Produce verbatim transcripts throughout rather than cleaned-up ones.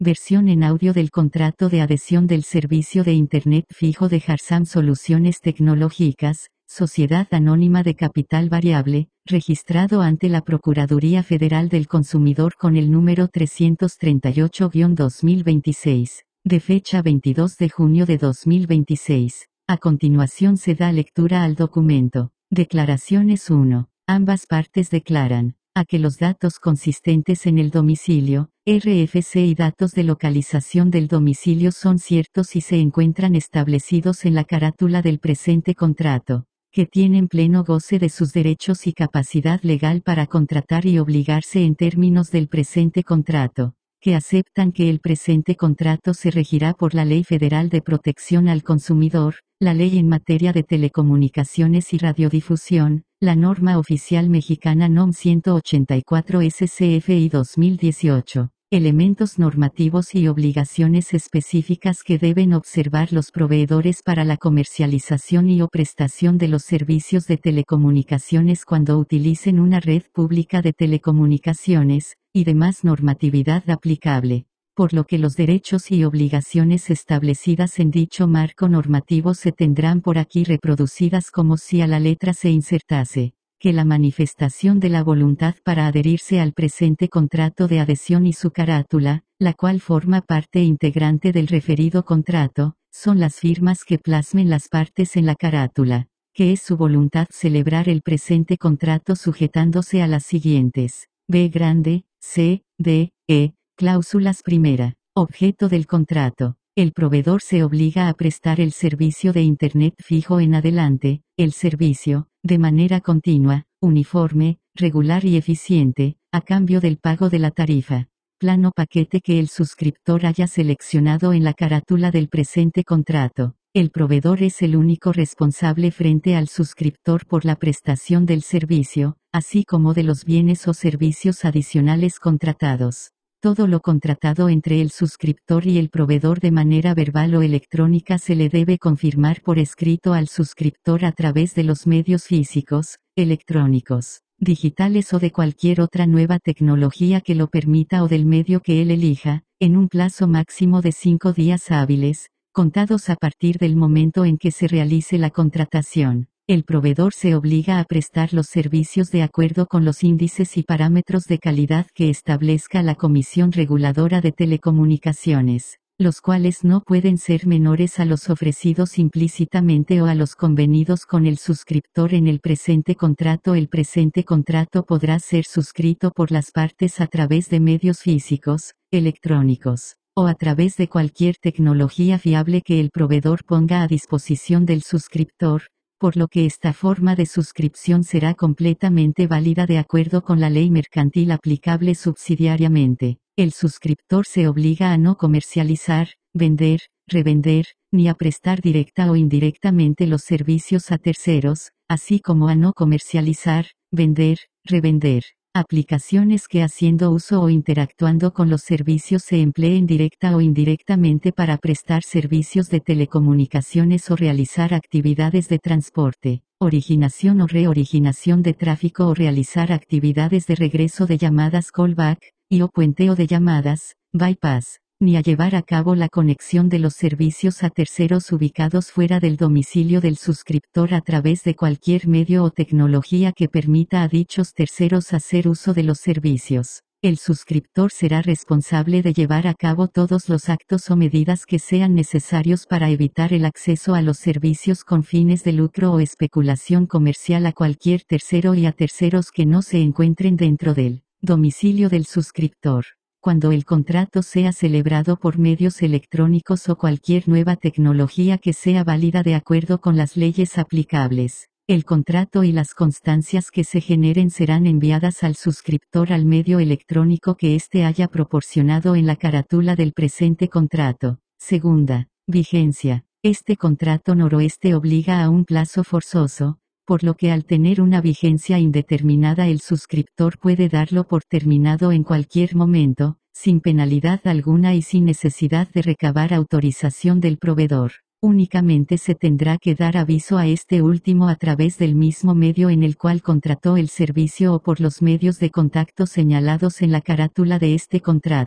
Versión en audio del contrato de adhesión del servicio de Internet fijo de Harsam Soluciones Tecnológicas, Sociedad Anónima de Capital Variable, registrado ante la Procuraduría Federal del Consumidor con el número trescientos treinta y ocho guion dos mil veintiséis, de fecha veintidós de junio de dos mil veintiséis. A continuación se da lectura al documento. Declaraciones uno. Ambas partes declaran a que los datos consistentes en el domicilio, R F C y datos de localización del domicilio son ciertos y se encuentran establecidos en la carátula del presente contrato, que tienen pleno goce de sus derechos y capacidad legal para contratar y obligarse en términos del presente contrato, que aceptan que el presente contrato se regirá por la Ley Federal de Protección al Consumidor, la Ley en materia de telecomunicaciones y radiodifusión, la norma oficial mexicana N O M ciento ochenta y cuatro S C F I dos mil dieciocho, elementos normativos y obligaciones específicas que deben observar los proveedores para la comercialización y o prestación de los servicios de telecomunicaciones cuando utilicen una red pública de telecomunicaciones, y demás normatividad aplicable, por lo que los derechos y obligaciones establecidas en dicho marco normativo se tendrán por aquí reproducidas como si a la letra se insertase, que la manifestación de la voluntad para adherirse al presente contrato de adhesión y su carátula, la cual forma parte integrante del referido contrato, son las firmas que plasmen las partes en la carátula, que es su voluntad celebrar el presente contrato sujetándose a las siguientes. B grande, C, D, E, cláusulas primera. Objeto del contrato. El proveedor se obliga a prestar el servicio de Internet fijo en adelante, el servicio, de manera continua, uniforme, regular y eficiente, a cambio del pago de la tarifa, plano paquete que el suscriptor haya seleccionado en la carátula del presente contrato. El proveedor es el único responsable frente al suscriptor por la prestación del servicio, así como de los bienes o servicios adicionales contratados. Todo lo contratado entre el suscriptor y el proveedor de manera verbal o electrónica se le debe confirmar por escrito al suscriptor a través de los medios físicos, electrónicos, digitales o de cualquier otra nueva tecnología que lo permita o del medio que él elija, en un plazo máximo de cinco días hábiles, contados a partir del momento en que se realice la contratación. El proveedor se obliga a prestar los servicios de acuerdo con los índices y parámetros de calidad que establezca la Comisión Reguladora de Telecomunicaciones, los cuales no pueden ser menores a los ofrecidos implícitamente o a los convenidos con el suscriptor en el presente contrato. El presente contrato podrá ser suscrito por las partes a través de medios físicos, electrónicos, o a través de cualquier tecnología fiable que el proveedor ponga a disposición del suscriptor, por lo que esta forma de suscripción será completamente válida de acuerdo con la ley mercantil aplicable subsidiariamente. El suscriptor se obliga a no comercializar, vender, revender, ni a prestar directa o indirectamente los servicios a terceros, así como a no comercializar, vender, revender aplicaciones que haciendo uso o interactuando con los servicios se empleen directa o indirectamente para prestar servicios de telecomunicaciones o realizar actividades de transporte, originación o reoriginación de tráfico o realizar actividades de regreso de llamadas callback, y o puenteo de llamadas, bypass, ni a llevar a cabo la conexión de los servicios a terceros ubicados fuera del domicilio del suscriptor a través de cualquier medio o tecnología que permita a dichos terceros hacer uso de los servicios. El suscriptor será responsable de llevar a cabo todos los actos o medidas que sean necesarios para evitar el acceso a los servicios con fines de lucro o especulación comercial a cualquier tercero y a terceros que no se encuentren dentro del domicilio del suscriptor. Cuando el contrato sea celebrado por medios electrónicos o cualquier nueva tecnología que sea válida de acuerdo con las leyes aplicables, el contrato y las constancias que se generen serán enviadas al suscriptor al medio electrónico que éste haya proporcionado en la carátula del presente contrato. Segunda, vigencia. Este contrato noroeste obliga a un plazo forzoso, por lo que al tener una vigencia indeterminada el suscriptor puede darlo por terminado en cualquier momento, sin penalidad alguna y sin necesidad de recabar autorización del proveedor. Únicamente se tendrá que dar aviso a este último a través del mismo medio en el cual contrató el servicio o por los medios de contacto señalados en la carátula de este contrato.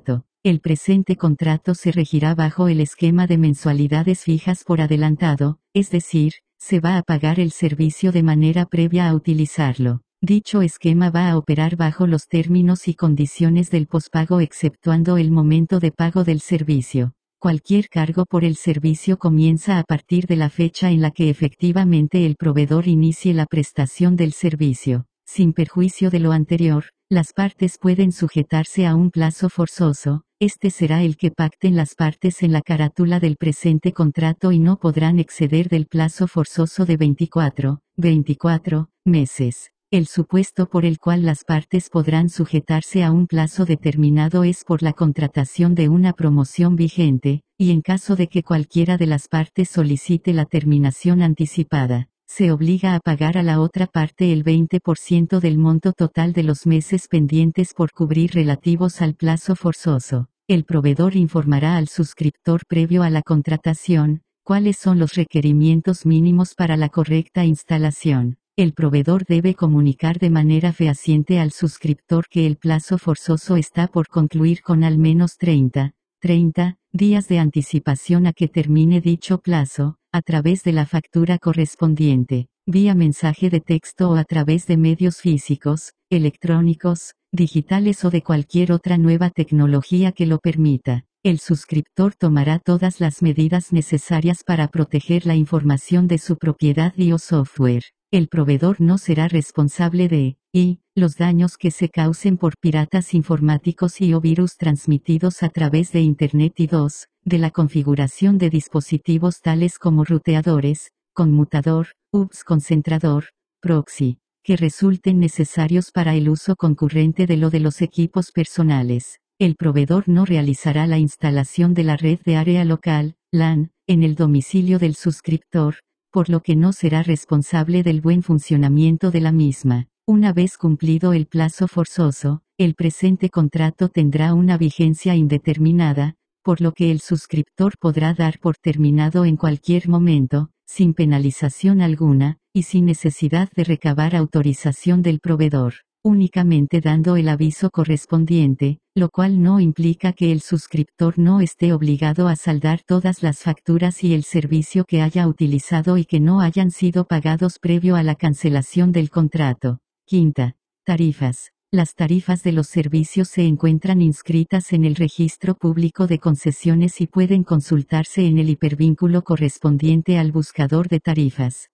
El presente contrato se regirá bajo el esquema de mensualidades fijas por adelantado, es decir, se va a pagar el servicio de manera previa a utilizarlo. Dicho esquema va a operar bajo los términos y condiciones del pospago exceptuando el momento de pago del servicio. Cualquier cargo por el servicio comienza a partir de la fecha en la que efectivamente el proveedor inicie la prestación del servicio. Sin perjuicio de lo anterior, las partes pueden sujetarse a un plazo forzoso, este será el que pacten las partes en la carátula del presente contrato y no podrán exceder del plazo forzoso de veinticuatro, veinticuatro meses. El supuesto por el cual las partes podrán sujetarse a un plazo determinado es por la contratación de una promoción vigente, y en caso de que cualquiera de las partes solicite la terminación anticipada, se obliga a pagar a la otra parte el veinte por ciento del monto total de los meses pendientes por cubrir relativos al plazo forzoso. El proveedor informará al suscriptor previo a la contratación, cuáles son los requerimientos mínimos para la correcta instalación. El proveedor debe comunicar de manera fehaciente al suscriptor que el plazo forzoso está por concluir con al menos treinta, treinta días de anticipación a que termine dicho plazo, a través de la factura correspondiente, vía mensaje de texto o a través de medios físicos, electrónicos, digitales o de cualquier otra nueva tecnología que lo permita. El suscriptor tomará todas las medidas necesarias para proteger la información de su propiedad y o software. El proveedor no será responsable de, y, los daños que se causen por piratas informáticos y o virus transmitidos a través de Internet y dos, de la configuración de dispositivos tales como ruteadores, conmutador, hubs concentrador, proxy, que resulten necesarios para el uso concurrente de lo de los equipos personales. El proveedor no realizará la instalación de la red de área local, LAN, en el domicilio del suscriptor, por lo que no será responsable del buen funcionamiento de la misma. Una vez cumplido el plazo forzoso, el presente contrato tendrá una vigencia indeterminada, por lo que el suscriptor podrá dar por terminado en cualquier momento, sin penalización alguna, y sin necesidad de recabar autorización del proveedor, únicamente dando el aviso correspondiente, lo cual no implica que el suscriptor no esté obligado a saldar todas las facturas y el servicio que haya utilizado y que no hayan sido pagados previo a la cancelación del contrato. Quinta. Tarifas. Las tarifas de los servicios se encuentran inscritas en el Registro Público de Concesiones y pueden consultarse en el hipervínculo correspondiente al buscador de tarifas.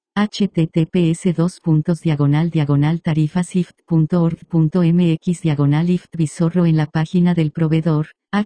https dos puntos diagonal diagonal tarifasift.org.mx diagonal ift bizorro en la página del proveedor,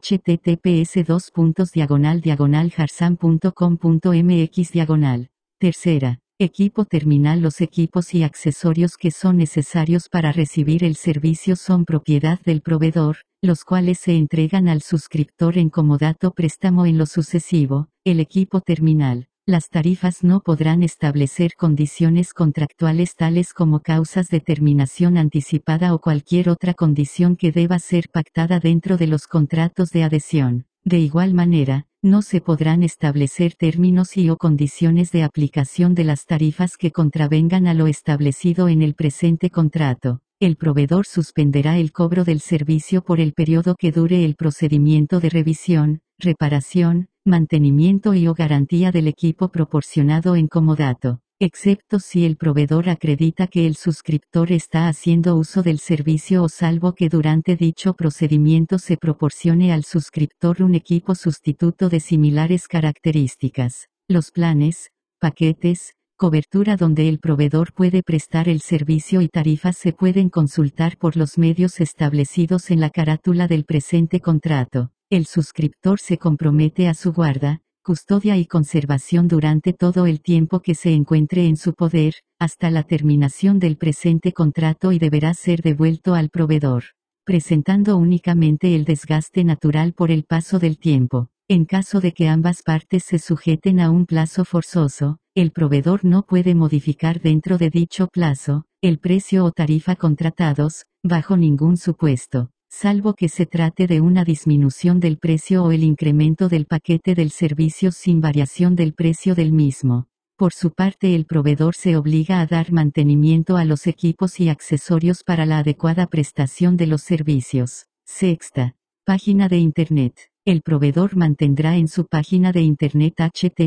https dos puntos diagonal diagonal jarsam.com.mx diagonal. Tercera. Equipo terminal. Los equipos y accesorios que son necesarios para recibir el servicio son propiedad del proveedor, los cuales se entregan al suscriptor en comodato préstamo en lo sucesivo. El equipo terminal. Las tarifas no podrán establecer condiciones contractuales tales como causas de terminación anticipada o cualquier otra condición que deba ser pactada dentro de los contratos de adhesión. De igual manera, no se podrán establecer términos y o condiciones de aplicación de las tarifas que contravengan a lo establecido en el presente contrato. El proveedor suspenderá el cobro del servicio por el periodo que dure el procedimiento de revisión, reparación, mantenimiento y o garantía del equipo proporcionado en comodato, excepto si el proveedor acredita que el suscriptor está haciendo uso del servicio o salvo que durante dicho procedimiento se proporcione al suscriptor un equipo sustituto de similares características. Los planes, paquetes, cobertura donde el proveedor puede prestar el servicio y tarifas se pueden consultar por los medios establecidos en la carátula del presente contrato. El suscriptor se compromete a su guarda, custodia y conservación durante todo el tiempo que se encuentre en su poder, hasta la terminación del presente contrato y deberá ser devuelto al proveedor, presentando únicamente el desgaste natural por el paso del tiempo. En caso de que ambas partes se sujeten a un plazo forzoso, el proveedor no puede modificar dentro de dicho plazo, el precio o tarifa contratados, bajo ningún supuesto, salvo que se trate de una disminución del precio o el incremento del paquete del servicio sin variación del precio del mismo. Por su parte, el proveedor se obliga a dar mantenimiento a los equipos y accesorios para la adecuada prestación de los servicios. Sexta. Página de Internet. El proveedor mantendrá en su página de Internet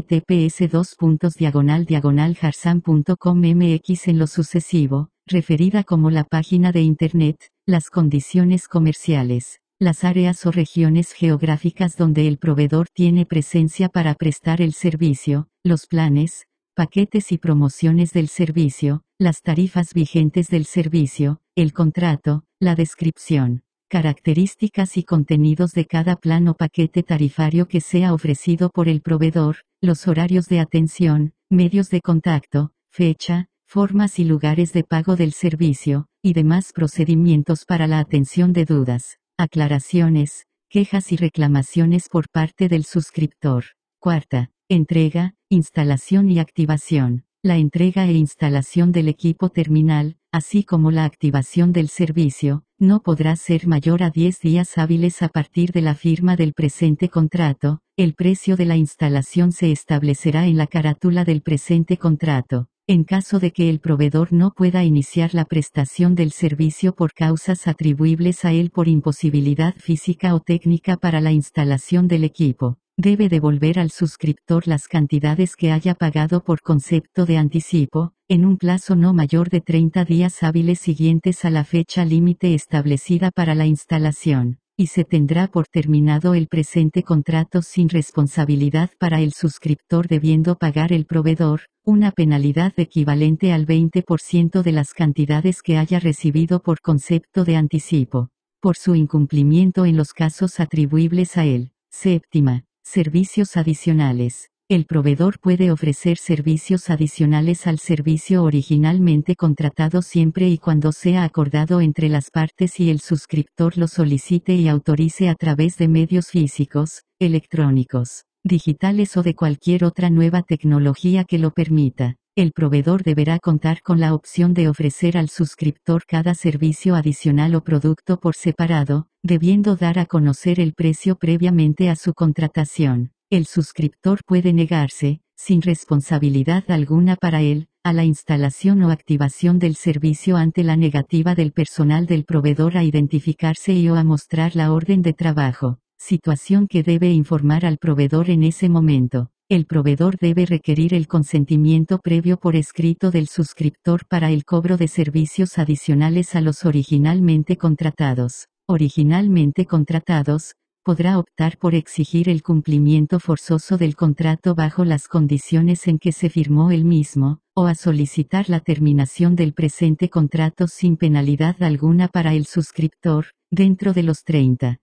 https dos puntos diagonal diagonal jarsam punto com mx en lo sucesivo, referida como la página de Internet, las condiciones comerciales, las áreas o regiones geográficas donde el proveedor tiene presencia para prestar el servicio, los planes, paquetes y promociones del servicio, las tarifas vigentes del servicio, el contrato, la descripción, características y contenidos de cada plan o paquete tarifario que sea ofrecido por el proveedor, los horarios de atención, medios de contacto, fecha, formas y lugares de pago del servicio, y demás procedimientos para la atención de dudas, aclaraciones, quejas y reclamaciones por parte del suscriptor. Cuarta, entrega, instalación y activación. La entrega e instalación del equipo terminal, así como la activación del servicio, no podrá ser mayor a diez días hábiles a partir de la firma del presente contrato. El precio de la instalación se establecerá en la carátula del presente contrato. En caso de que el proveedor no pueda iniciar la prestación del servicio por causas atribuibles a él por imposibilidad física o técnica para la instalación del equipo, debe devolver al suscriptor las cantidades que haya pagado por concepto de anticipo, en un plazo no mayor de treinta días hábiles siguientes a la fecha límite establecida para la instalación, y se tendrá por terminado el presente contrato sin responsabilidad para el suscriptor, debiendo pagar el proveedor una penalidad equivalente al veinte por ciento de las cantidades que haya recibido por concepto de anticipo, por su incumplimiento en los casos atribuibles a él. Séptima. Servicios adicionales. El proveedor puede ofrecer servicios adicionales al servicio originalmente contratado siempre y cuando sea acordado entre las partes y el suscriptor lo solicite y autorice a través de medios físicos, electrónicos, digitales o de cualquier otra nueva tecnología que lo permita. El proveedor deberá contar con la opción de ofrecer al suscriptor cada servicio adicional o producto por separado, debiendo dar a conocer el precio previamente a su contratación. El suscriptor puede negarse, sin responsabilidad alguna para él, a la instalación o activación del servicio ante la negativa del personal del proveedor a identificarse y o a mostrar la orden de trabajo, situación que debe informar al proveedor en ese momento. El proveedor debe requerir el consentimiento previo por escrito del suscriptor para el cobro de servicios adicionales a los originalmente contratados. Originalmente contratados, podrá optar por exigir el cumplimiento forzoso del contrato bajo las condiciones en que se firmó el mismo, o a solicitar la terminación del presente contrato sin penalidad alguna para el suscriptor, dentro de los treinta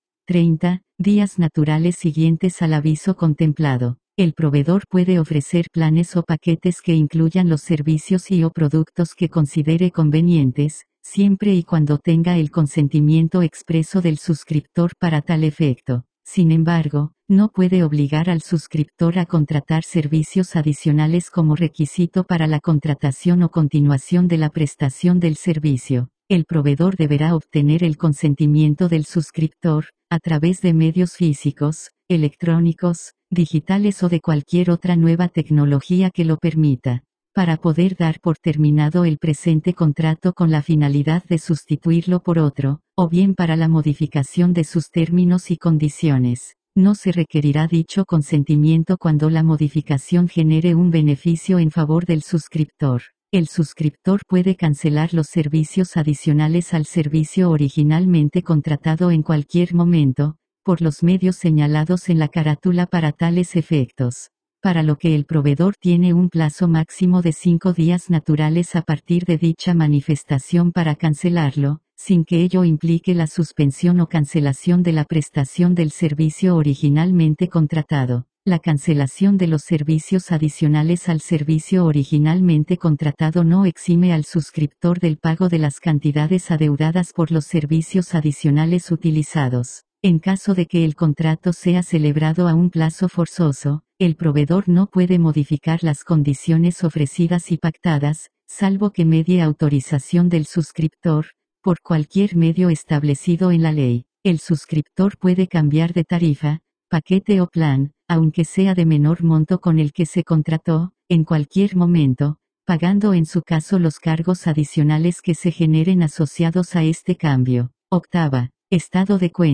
días naturales siguientes al aviso contemplado. El proveedor puede ofrecer planes o paquetes que incluyan los servicios y o productos que considere convenientes, siempre y cuando tenga el consentimiento expreso del suscriptor para tal efecto. Sin embargo, no puede obligar al suscriptor a contratar servicios adicionales como requisito para la contratación o continuación de la prestación del servicio. El proveedor deberá obtener el consentimiento del suscriptor, a través de medios físicos, electrónicos, digitales o de cualquier otra nueva tecnología que lo permita, para poder dar por terminado el presente contrato con la finalidad de sustituirlo por otro, o bien para la modificación de sus términos y condiciones. No se requerirá dicho consentimiento cuando la modificación genere un beneficio en favor del suscriptor. El suscriptor puede cancelar los servicios adicionales al servicio originalmente contratado en cualquier momento, por los medios señalados en la carátula para tales efectos, para lo que el proveedor tiene un plazo máximo de cinco días naturales a partir de dicha manifestación para cancelarlo, sin que ello implique la suspensión o cancelación de la prestación del servicio originalmente contratado. La cancelación de los servicios adicionales al servicio originalmente contratado no exime al suscriptor del pago de las cantidades adeudadas por los servicios adicionales utilizados. En caso de que el contrato sea celebrado a un plazo forzoso, el proveedor no puede modificar las condiciones ofrecidas y pactadas, salvo que medie autorización del suscriptor, por cualquier medio establecido en la ley. El suscriptor puede cambiar de tarifa, paquete o plan, aunque sea de menor monto con el que se contrató, en cualquier momento, pagando en su caso los cargos adicionales que se generen asociados a este cambio. Octava. Estado de cuenta.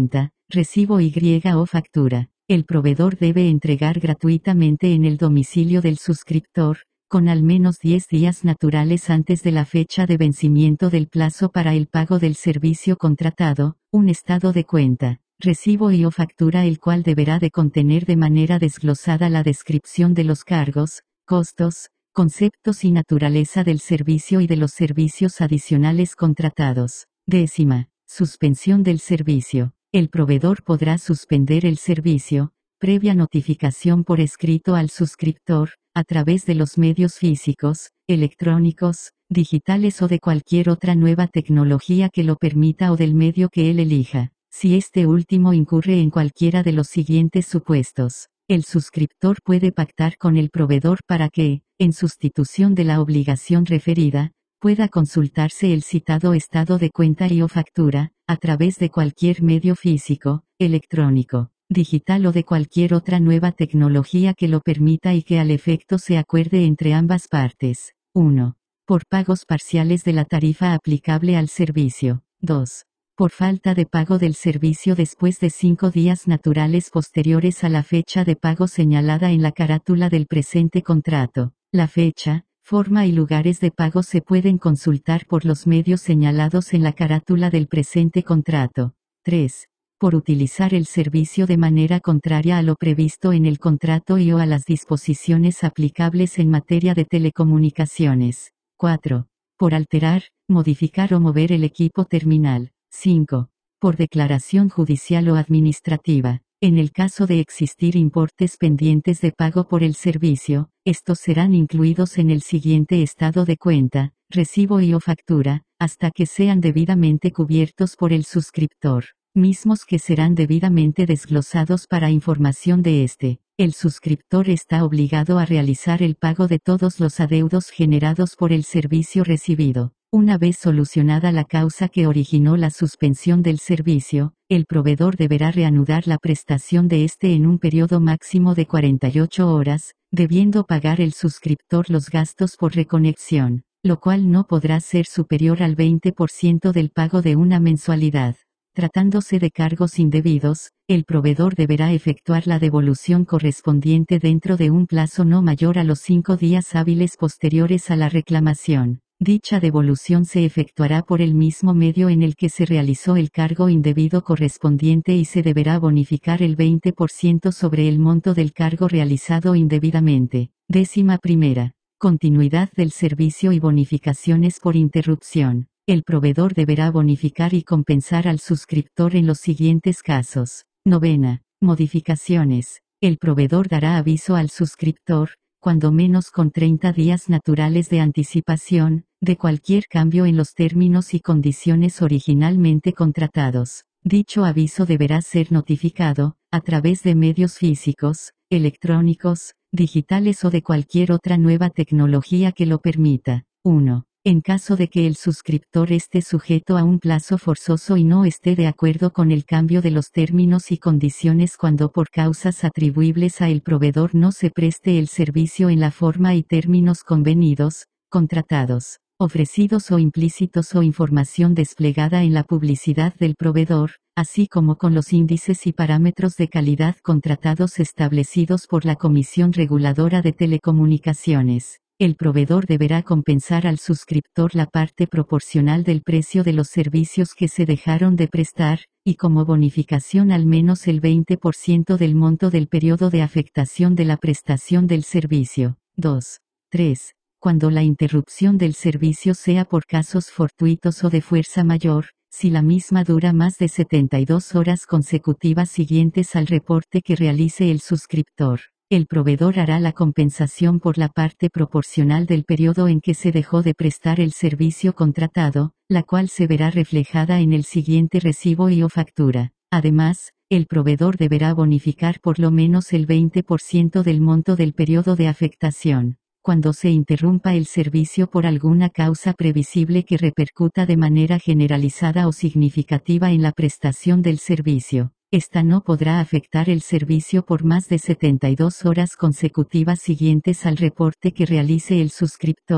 Recibo Y o factura. El proveedor debe entregar gratuitamente en el domicilio del suscriptor, con al menos diez días naturales antes de la fecha de vencimiento del plazo para el pago del servicio contratado, un estado de cuenta, recibo y o factura el cual deberá de contener de manera desglosada la descripción de los cargos, costos, conceptos y naturaleza del servicio y de los servicios adicionales contratados. Décima, suspensión del servicio. El proveedor podrá suspender el servicio, previa notificación por escrito al suscriptor, a través de los medios físicos, electrónicos, digitales o de cualquier otra nueva tecnología que lo permita o del medio que él elija, si este último incurre en cualquiera de los siguientes supuestos. El suscriptor puede pactar con el proveedor para que, en sustitución de la obligación referida, pueda consultarse el citado estado de cuenta y o factura, a través de cualquier medio físico, electrónico, digital o de cualquier otra nueva tecnología que lo permita y que al efecto se acuerde entre ambas partes. uno. Por pagos parciales de la tarifa aplicable al servicio. dos. Por falta de pago del servicio después de cinco días naturales posteriores a la fecha de pago señalada en la carátula del presente contrato. La fecha, forma y lugares de pago se pueden consultar por los medios señalados en la carátula del presente contrato. tres. Por utilizar el servicio de manera contraria a lo previsto en el contrato y o a las disposiciones aplicables en materia de telecomunicaciones. cuatro. Por alterar, modificar o mover el equipo terminal. cinco. Por declaración judicial o administrativa. En el caso de existir importes pendientes de pago por el servicio, estos serán incluidos en el siguiente estado de cuenta, recibo y o factura, hasta que sean debidamente cubiertos por el suscriptor, mismos que serán debidamente desglosados para información de este. El suscriptor está obligado a realizar el pago de todos los adeudos generados por el servicio recibido. Una vez solucionada la causa que originó la suspensión del servicio, el proveedor deberá reanudar la prestación de este en un periodo máximo de cuarenta y ocho horas, debiendo pagar el suscriptor los gastos por reconexión, lo cual no podrá ser superior al veinte por ciento del pago de una mensualidad. Tratándose de cargos indebidos, el proveedor deberá efectuar la devolución correspondiente dentro de un plazo no mayor a los cinco días hábiles posteriores a la reclamación. Dicha devolución se efectuará por el mismo medio en el que se realizó el cargo indebido correspondiente y se deberá bonificar el veinte por ciento sobre el monto del cargo realizado indebidamente. Décima primera. Continuidad del servicio y bonificaciones por interrupción. El proveedor deberá bonificar y compensar al suscriptor en los siguientes casos. Novena. Modificaciones. El proveedor dará aviso al suscriptor, cuando menos con treinta días naturales de anticipación, de cualquier cambio en los términos y condiciones originalmente contratados. Dicho aviso deberá ser notificado, a través de medios físicos, electrónicos, digitales o de cualquier otra nueva tecnología que lo permita. uno. En caso de que el suscriptor esté sujeto a un plazo forzoso y no esté de acuerdo con el cambio de los términos y condiciones cuando por causas atribuibles a el proveedor no se preste el servicio en la forma y términos convenidos, contratados, ofrecidos o implícitos o información desplegada en la publicidad del proveedor, así como con los índices y parámetros de calidad contratados establecidos por la Comisión Reguladora de Telecomunicaciones. El proveedor deberá compensar al suscriptor la parte proporcional del precio de los servicios que se dejaron de prestar, y como bonificación al menos el veinte por ciento del monto del periodo de afectación de la prestación del servicio. dos. tres. Cuando la interrupción del servicio sea por casos fortuitos o de fuerza mayor, si la misma dura más de setenta y dos horas consecutivas siguientes al reporte que realice el suscriptor. El proveedor hará la compensación por la parte proporcional del periodo en que se dejó de prestar el servicio contratado, la cual se verá reflejada en el siguiente recibo y o factura. Además, el proveedor deberá bonificar por lo menos el veinte por ciento del monto del periodo de afectación, cuando se interrumpa el servicio por alguna causa previsible que repercuta de manera generalizada o significativa en la prestación del servicio. Esta no podrá afectar el servicio por más de setenta y dos horas consecutivas siguientes al reporte que realice el suscriptor,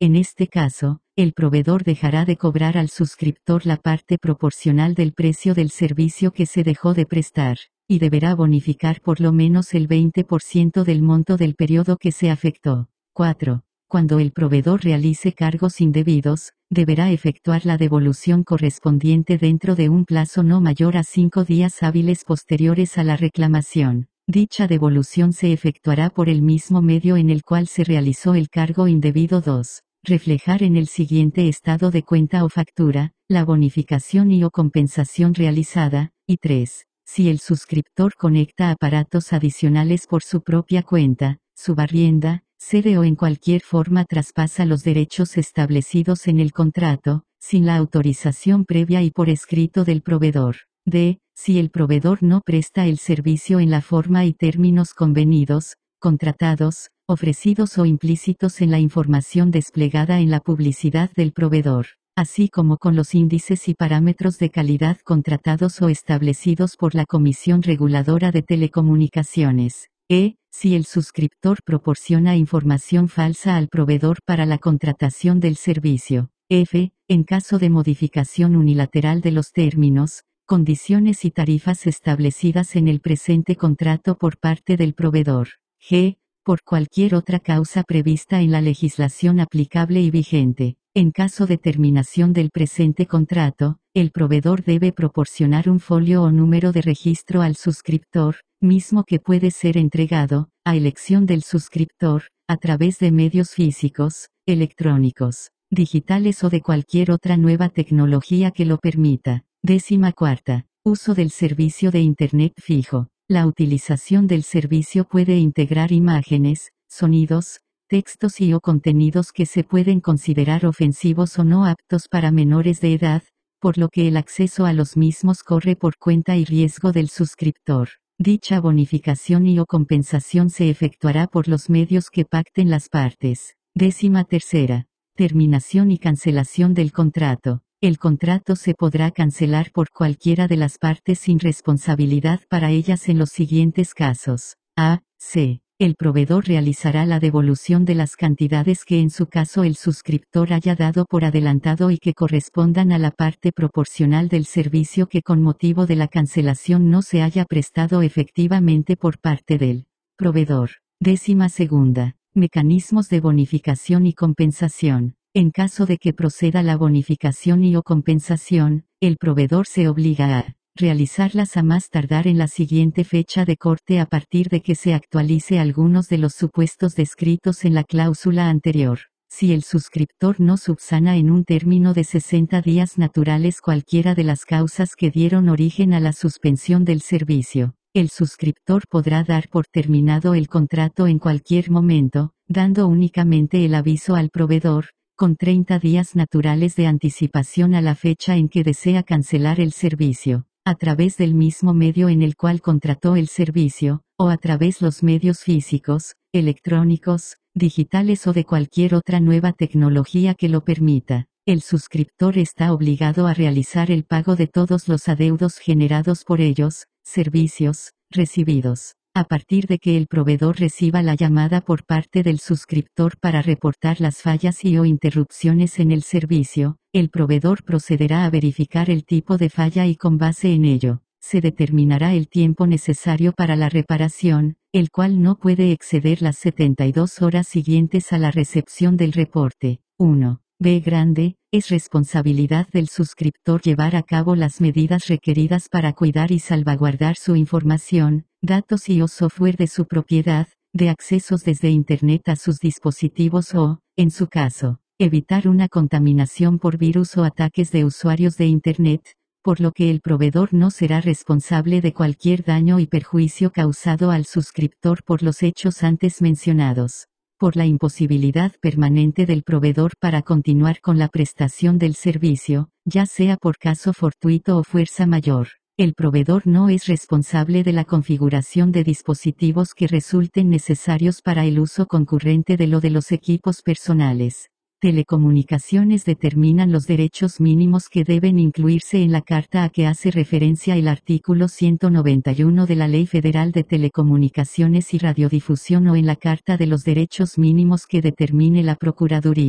En este caso, el proveedor dejará de cobrar al suscriptor la parte proporcional del precio del servicio que se dejó de prestar, y deberá bonificar por lo menos el veinte por ciento del monto del periodo que se afectó. cuatro. Cuando el proveedor realice cargos indebidos, deberá efectuar la devolución correspondiente dentro de un plazo no mayor a cinco días hábiles posteriores a la reclamación. Dicha devolución se efectuará por el mismo medio en el cual se realizó el cargo indebido. dos. Reflejar en el siguiente estado de cuenta o factura, la bonificación y o compensación realizada. Y tres. Si el suscriptor conecta aparatos adicionales por su propia cuenta, subarrienda, cede o en cualquier forma traspasa los derechos establecidos en el contrato, sin la autorización previa y por escrito del proveedor. D. Si el proveedor no presta el servicio en la forma y términos convenidos, contratados, ofrecidos o implícitos en la información desplegada en la publicidad del proveedor, así como con los índices y parámetros de calidad contratados o establecidos por la Comisión Reguladora de Telecomunicaciones. E. Si el suscriptor proporciona información falsa al proveedor para la contratación del servicio. F. En caso de modificación unilateral de los términos, condiciones y tarifas establecidas en el presente contrato por parte del proveedor. G. Por cualquier otra causa prevista en la legislación aplicable y vigente. En caso de terminación del presente contrato, el proveedor debe proporcionar un folio o número de registro al suscriptor, mismo que puede ser entregado, a elección del suscriptor, a través de medios físicos, electrónicos, digitales o de cualquier otra nueva tecnología que lo permita. Décima cuarta. Uso del servicio de Internet fijo. La utilización del servicio puede integrar imágenes, sonidos, textos y o contenidos que se pueden considerar ofensivos o no aptos para menores de edad, por lo que el acceso a los mismos corre por cuenta y riesgo del suscriptor. Dicha bonificación y o compensación se efectuará por los medios que pacten las partes. Décima tercera. Terminación y cancelación del contrato. El contrato se podrá cancelar por cualquiera de las partes sin responsabilidad para ellas en los siguientes casos. A. C. El proveedor realizará la devolución de las cantidades que en su caso el suscriptor haya dado por adelantado y que correspondan a la parte proporcional del servicio que con motivo de la cancelación no se haya prestado efectivamente por parte del proveedor. Décima segunda. Mecanismos de bonificación y compensación. En caso de que proceda la bonificación y o compensación, el proveedor se obliga a realizarlas a más tardar en la siguiente fecha de corte a partir de que se actualice algunos de los supuestos descritos en la cláusula anterior. Si el suscriptor no subsana en un término de sesenta días naturales cualquiera de las causas que dieron origen a la suspensión del servicio, el suscriptor podrá dar por terminado el contrato en cualquier momento, dando únicamente el aviso al proveedor, con treinta días naturales de anticipación a la fecha en que desea cancelar el servicio, a través del mismo medio en el cual contrató el servicio, o a través los medios físicos, electrónicos, digitales o de cualquier otra nueva tecnología que lo permita. El suscriptor está obligado a realizar el pago de todos los adeudos generados por ellos, servicios, recibidos. A partir de que el proveedor reciba la llamada por parte del suscriptor para reportar las fallas y o interrupciones en el servicio, el proveedor procederá a verificar el tipo de falla y con base en ello, se determinará el tiempo necesario para la reparación, el cual no puede exceder las setenta y dos horas siguientes a la recepción del reporte. uno. B. Grande, es responsabilidad del suscriptor llevar a cabo las medidas requeridas para cuidar y salvaguardar su información, datos y o software de su propiedad, de accesos desde Internet a sus dispositivos o, en su caso, evitar una contaminación por virus o ataques de usuarios de Internet, por lo que el proveedor no será responsable de cualquier daño y perjuicio causado al suscriptor por los hechos antes mencionados. Por la imposibilidad permanente del proveedor para continuar con la prestación del servicio, ya sea por caso fortuito o fuerza mayor, el proveedor no es responsable de la configuración de dispositivos que resulten necesarios para el uso concurrente de lo de los equipos personales. Telecomunicaciones determinan los derechos mínimos que deben incluirse en la carta a que hace referencia el artículo ciento noventa y uno de la Ley Federal de Telecomunicaciones y Radiodifusión o en la Carta de los Derechos Mínimos que determine la Procuraduría.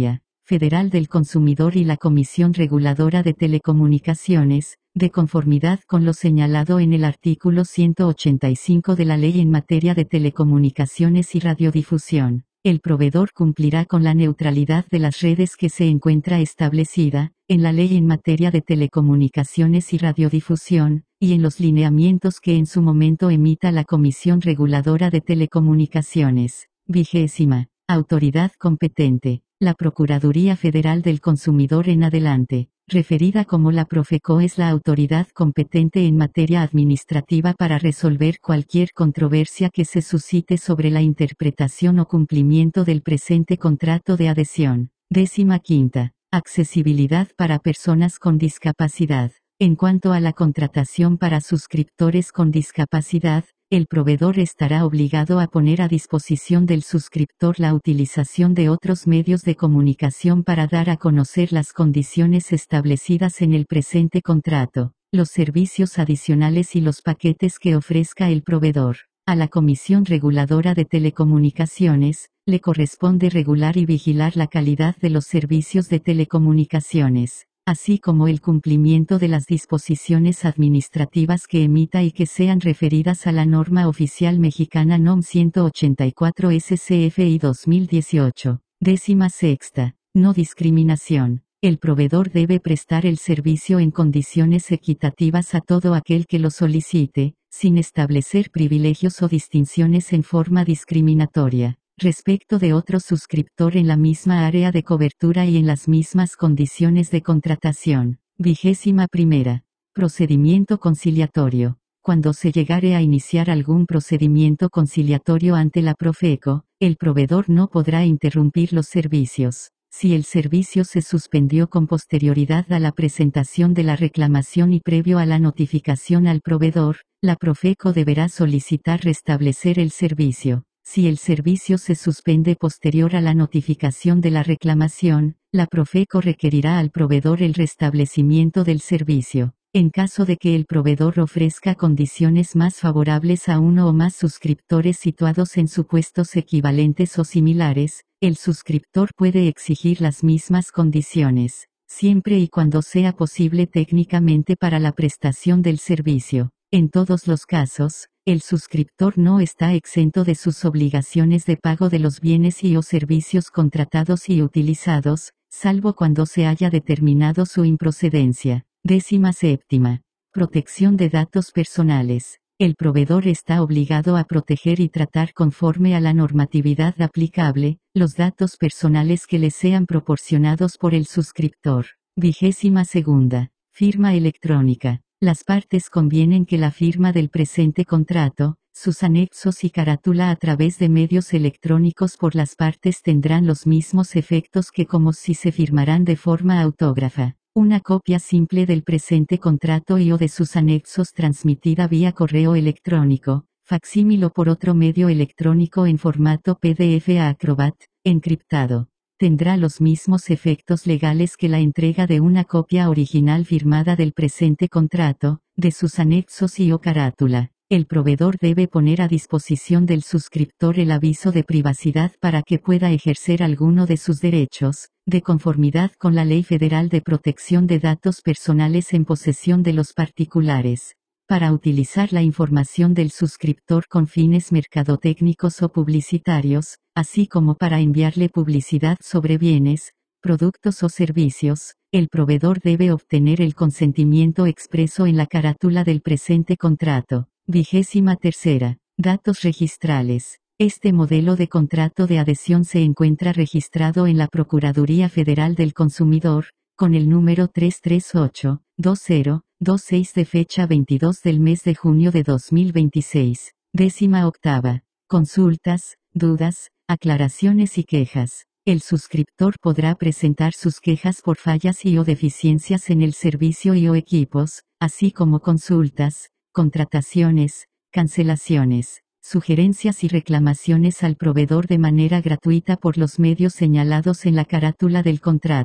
Federal del Consumidor y la Comisión Reguladora de Telecomunicaciones, de conformidad con lo señalado en el artículo ciento ochenta y cinco de la Ley en materia de telecomunicaciones y radiodifusión, el proveedor cumplirá con la neutralidad de las redes que se encuentra establecida, en la Ley en materia de telecomunicaciones y radiodifusión, y en los lineamientos que en su momento emita la Comisión Reguladora de Telecomunicaciones. Vigésima. Autoridad competente. La Procuraduría Federal del Consumidor en adelante, referida como la Profeco, es la autoridad competente en materia administrativa para resolver cualquier controversia que se suscite sobre la interpretación o cumplimiento del presente contrato de adhesión. Décima quinta. Accesibilidad para personas con discapacidad. En cuanto a la contratación para suscriptores con discapacidad, el proveedor estará obligado a poner a disposición del suscriptor la utilización de otros medios de comunicación para dar a conocer las condiciones establecidas en el presente contrato, los servicios adicionales y los paquetes que ofrezca el proveedor. A la Comisión Reguladora de Telecomunicaciones, le corresponde regular y vigilar la calidad de los servicios de telecomunicaciones, así como el cumplimiento de las disposiciones administrativas que emita y que sean referidas a la norma oficial mexicana N O M ciento ochenta y cuatro S C F I dos mil dieciocho. Décima sexta. No discriminación. El proveedor debe prestar el servicio en condiciones equitativas a todo aquel que lo solicite, sin establecer privilegios o distinciones en forma discriminatoria, respecto de otro suscriptor en la misma área de cobertura y en las mismas condiciones de contratación. Vigésima primera. Procedimiento conciliatorio. Cuando se llegare a iniciar algún procedimiento conciliatorio ante la Profeco, el proveedor no podrá interrumpir los servicios. Si el servicio se suspendió con posterioridad a la presentación de la reclamación y previo a la notificación al proveedor, la Profeco deberá solicitar restablecer el servicio. Si el servicio se suspende posterior a la notificación de la reclamación, la Profeco requerirá al proveedor el restablecimiento del servicio. En caso de que el proveedor ofrezca condiciones más favorables a uno o más suscriptores situados en supuestos equivalentes o similares, el suscriptor puede exigir las mismas condiciones, siempre y cuando sea posible técnicamente para la prestación del servicio. En todos los casos, el suscriptor no está exento de sus obligaciones de pago de los bienes y o servicios contratados y utilizados, salvo cuando se haya determinado su improcedencia. Décima séptima. Protección de datos personales. El proveedor está obligado a proteger y tratar conforme a la normatividad aplicable, los datos personales que le sean proporcionados por el suscriptor. Vigésima segunda. Firma electrónica. Las partes convienen que la firma del presente contrato, sus anexos y carátula a través de medios electrónicos por las partes tendrán los mismos efectos que como si se firmaran de forma autógrafa. Una copia simple del presente contrato y o de sus anexos transmitida vía correo electrónico, facsímil o por otro medio electrónico en formato P D F a Acrobat, encriptado, tendrá los mismos efectos legales que la entrega de una copia original firmada del presente contrato, de sus anexos y o carátula. El proveedor debe poner a disposición del suscriptor el aviso de privacidad para que pueda ejercer alguno de sus derechos, de conformidad con la Ley Federal de Protección de Datos Personales en posesión de los particulares. Para utilizar la información del suscriptor con fines mercadotécnicos o publicitarios, así como para enviarle publicidad sobre bienes, productos o servicios, el proveedor debe obtener el consentimiento expreso en la carátula del presente contrato. Vigésima tercera. Datos registrales. Este modelo de contrato de adhesión se encuentra registrado en la Procuraduría Federal del Consumidor, con el número tres tres ocho, dos cero, dos seis de fecha veintidós del mes de junio de dos mil veintiséis. Décima octava. Consultas, dudas, aclaraciones y quejas. El suscriptor podrá presentar sus quejas por fallas y o deficiencias en el servicio y o equipos, así como consultas, contrataciones, cancelaciones, sugerencias y reclamaciones al proveedor de manera gratuita por los medios señalados en la carátula del contrato.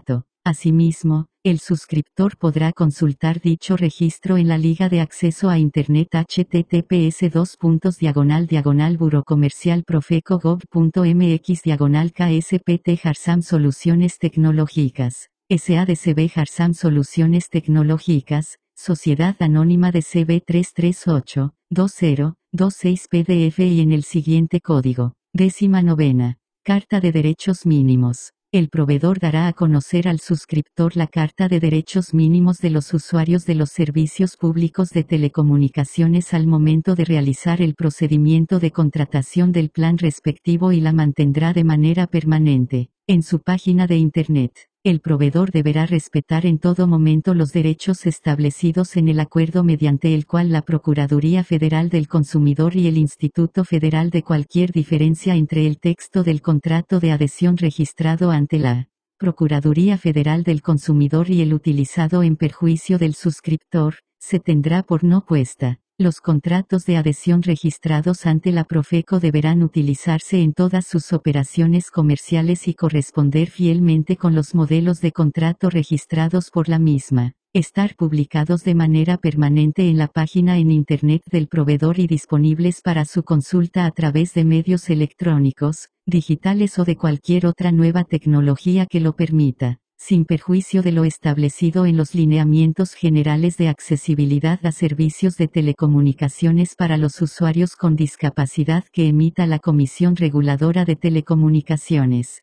Asimismo, el suscriptor podrá consultar dicho registro en la Liga de Acceso a Internet https dos puntos diagonal diagonal burocomercialprofeco.gov.mx diagonal kspt Jarsam Soluciones Tecnológicas, S A D C B Jarsam Soluciones Tecnológicas, Sociedad Anónima de C B tres tres ocho dos cero dos seis P D F y en el siguiente código. Décima novena. Carta de Derechos Mínimos. El proveedor dará a conocer al suscriptor la Carta de Derechos Mínimos de los usuarios de los servicios públicos de telecomunicaciones al momento de realizar el procedimiento de contratación del plan respectivo y la mantendrá de manera permanente en su página de Internet. El proveedor deberá respetar en todo momento los derechos establecidos en el acuerdo mediante el cual la Procuraduría Federal del Consumidor y el Instituto Federal de cualquier diferencia entre el texto del contrato de adhesión registrado ante la Procuraduría Federal del Consumidor y el utilizado en perjuicio del suscriptor, se tendrá por no puesta. Los contratos de adhesión registrados ante la Profeco deberán utilizarse en todas sus operaciones comerciales y corresponder fielmente con los modelos de contrato registrados por la misma. Estar publicados de manera permanente en la página en Internet del proveedor y disponibles para su consulta a través de medios electrónicos, digitales o de cualquier otra nueva tecnología que lo permita, sin perjuicio de lo establecido en los lineamientos generales de accesibilidad a servicios de telecomunicaciones para los usuarios con discapacidad que emita la Comisión Reguladora de Telecomunicaciones.